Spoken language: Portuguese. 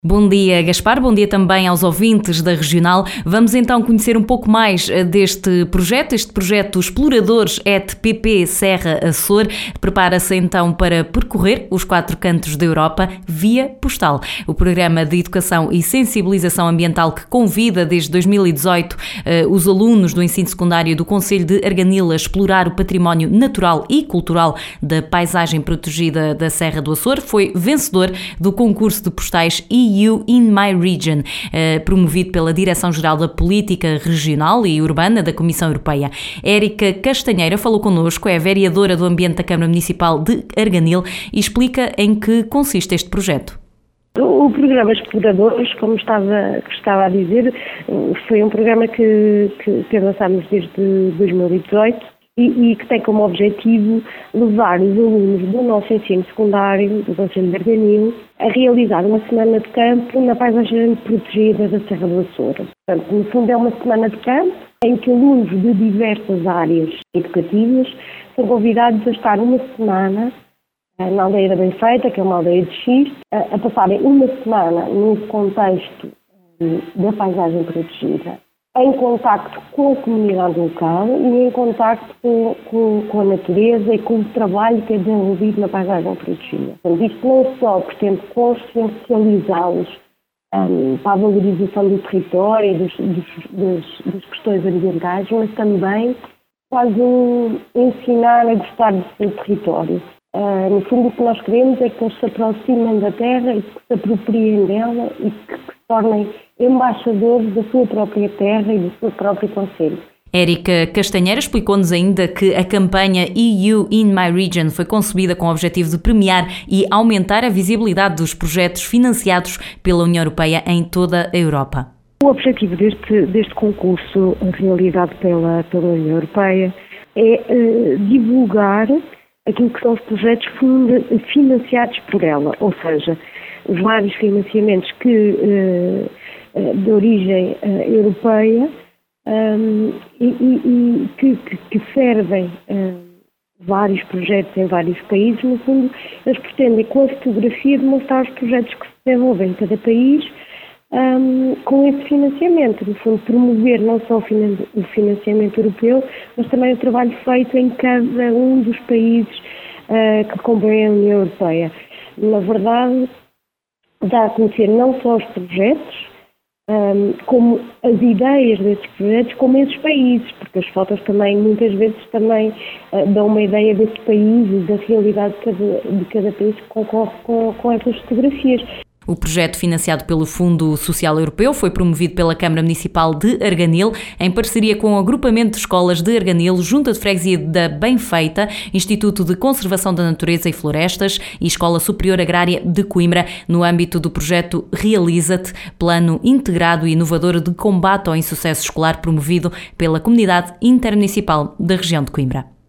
Bom dia, Gaspar. Bom dia também aos ouvintes da Regional. Vamos então conhecer um pouco mais deste projeto, Exploradores et PP Serra Açor. Prepara-se então para percorrer os 4 cantos da Europa via postal. O programa de educação e sensibilização ambiental que convida desde 2018 os alunos do ensino secundário do Concelho de Arganil a explorar o património natural e cultural da paisagem protegida da Serra do Açor foi vencedor do concurso de postais EU in My Region, promovido pela Direção-Geral da Política Regional e Urbana da Comissão Europeia. Érica Castanheira falou connosco, é vereadora do Ambiente da Câmara Municipal de Arganil e explica em que consiste este projeto. O programa Exploradores, como estava a dizer, foi um programa que lançámos desde 2018 e que tem como objetivo levar os alunos do nosso ensino secundário, do Concelho de Arganil, a realizar uma semana de campo na paisagem protegida da Serra do Açor. Portanto, no fundo é uma semana de campo em que alunos de diversas áreas educativas são convidados a estar uma semana na aldeia da Benfeita, que é uma aldeia de X, a passarem uma semana no contexto da paisagem protegida, em contacto com a comunidade local e em contacto com a natureza e com o trabalho que é desenvolvido na paisagem protegida. Portanto, isto não só pretende consciencializá-los para a valorização do território e das questões ambientais, mas também quase ensinar a gostar do seu território. No fundo, o que nós queremos é que eles se aproximem da terra e que se apropriem dela e que se tornem embaixadores da sua própria terra e do seu próprio concelho. Érica Castanheira explicou-nos ainda que a campanha EU in My Region foi concebida com o objetivo de premiar e aumentar a visibilidade dos projetos financiados pela União Europeia em toda a Europa. O objetivo deste concurso realizado pela União Europeia é divulgar aquilo que são os projetos financiados por ela, ou seja, os vários financiamentos de origem europeia e que servem vários projetos em vários países. No fundo, eles pretendem, com a fotografia, demonstrar os projetos que se desenvolvem em cada país com esse financiamento. No fundo, promover não só o financiamento europeu, mas também o trabalho feito em cada um dos países que compõem a União Europeia. Na verdade, dá a conhecer não só os projetos, como as ideias desses projetos, como esses países, porque as fotos também, muitas vezes, também dão uma ideia desse país e da realidade de cada país que concorre com essas fotografias. O projeto, financiado pelo Fundo Social Europeu, foi promovido pela Câmara Municipal de Arganil, em parceria com o Agrupamento de Escolas de Arganil, Junta de Freguesia da Benfeita, Instituto de Conservação da Natureza e Florestas e Escola Superior Agrária de Coimbra, no âmbito do projeto Realiza-te, plano integrado e inovador de combate ao insucesso escolar promovido pela Comunidade Intermunicipal da região de Coimbra.